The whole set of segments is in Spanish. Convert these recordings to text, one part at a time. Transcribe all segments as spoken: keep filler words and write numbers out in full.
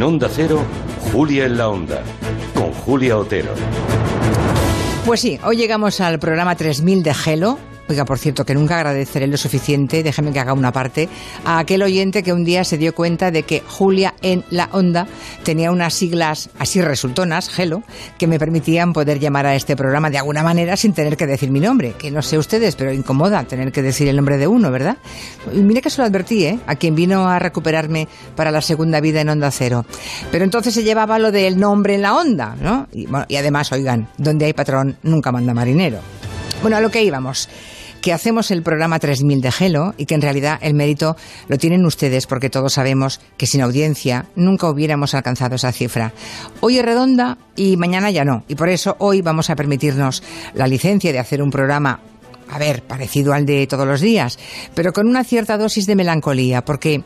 Onda Cero, Julia en la Onda, con Julia Otero. Pues sí, hoy llegamos al programa tres mil de Gelo. Oiga, por cierto, que nunca agradeceré lo suficiente, déjeme que haga una parte, a aquel oyente que un día se dio cuenta de que Julia en la Onda tenía unas siglas así resultonas, Gelo, que me permitían poder llamar a este programa de alguna manera sin tener que decir mi nombre, que no sé ustedes, pero incomoda tener que decir el nombre de uno, ¿verdad? Y mire que se lo advertí, ¿eh?, a quien vino a recuperarme para la segunda vida en Onda Cero. Pero entonces se llevaba lo del nombre en la onda, ¿no? Y, bueno, y además, oigan, donde hay patrón nunca manda marinero. Bueno, a lo que íbamos, que hacemos el programa tres mil de Gelo y que en realidad el mérito lo tienen ustedes, porque todos sabemos que sin audiencia nunca hubiéramos alcanzado esa cifra. Hoy es redonda y mañana ya no, y por eso hoy vamos a permitirnos la licencia de hacer un programa, a ver, parecido al de todos los días, pero con una cierta dosis de melancolía, porque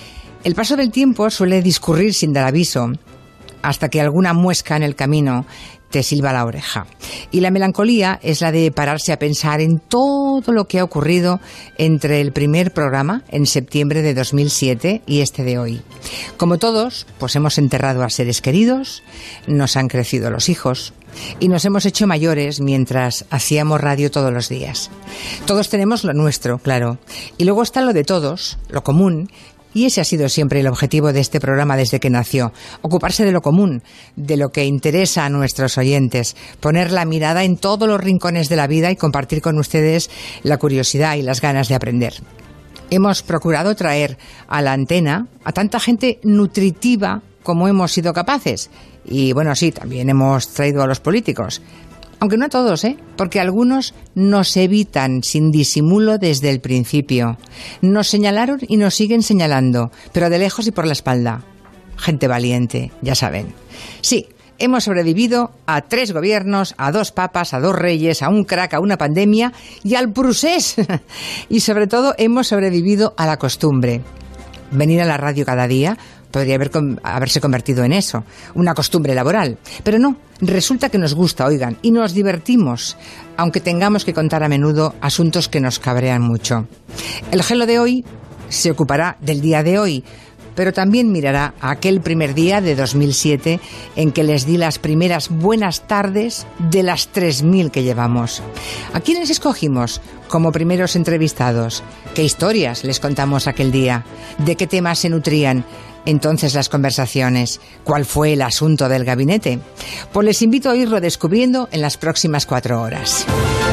el paso del tiempo suele discurrir sin dar aviso, hasta que alguna muesca en el camino te silba la oreja. Y la melancolía es la de pararse a pensar en todo lo que ha ocurrido entre el primer programa, en septiembre de dos mil siete, y este de hoy. Como todos, pues hemos enterrado a seres queridos, nos han crecido los hijos y nos hemos hecho mayores mientras hacíamos radio todos los días. Todos tenemos lo nuestro, claro. Y luego está lo de todos, lo común. Y ese ha sido siempre el objetivo de este programa desde que nació, ocuparse de lo común, de lo que interesa a nuestros oyentes, poner la mirada en todos los rincones de la vida y compartir con ustedes la curiosidad y las ganas de aprender. Hemos procurado traer a la antena a tanta gente nutritiva como hemos sido capaces. Y bueno, sí, también hemos traído a los políticos. Aunque no a todos, ¿eh? Porque algunos nos evitan sin disimulo desde el principio. Nos señalaron y nos siguen señalando, pero de lejos y por la espalda. Gente valiente, ya saben. Sí, hemos sobrevivido a tres gobiernos, a dos papas, a dos reyes, a un crack, a una pandemia y al procés. Y sobre todo hemos sobrevivido a la costumbre. Venir a la radio cada día podría haber, haberse convertido en eso, una costumbre laboral. Pero no, resulta que nos gusta, oigan, y nos divertimos, aunque tengamos que contar a menudo asuntos que nos cabrean mucho. El Gelo de hoy se ocupará del día de hoy, pero también mirará a aquel primer día de dos mil siete en que les di las primeras buenas tardes de las tres mil que llevamos. ¿A quiénes escogimos como primeros entrevistados? ¿Qué historias les contamos aquel día? ¿De qué temas se nutrían entonces las conversaciones? ¿Cuál fue el asunto del gabinete? Pues les invito a irlo descubriendo en las próximas cuatro horas.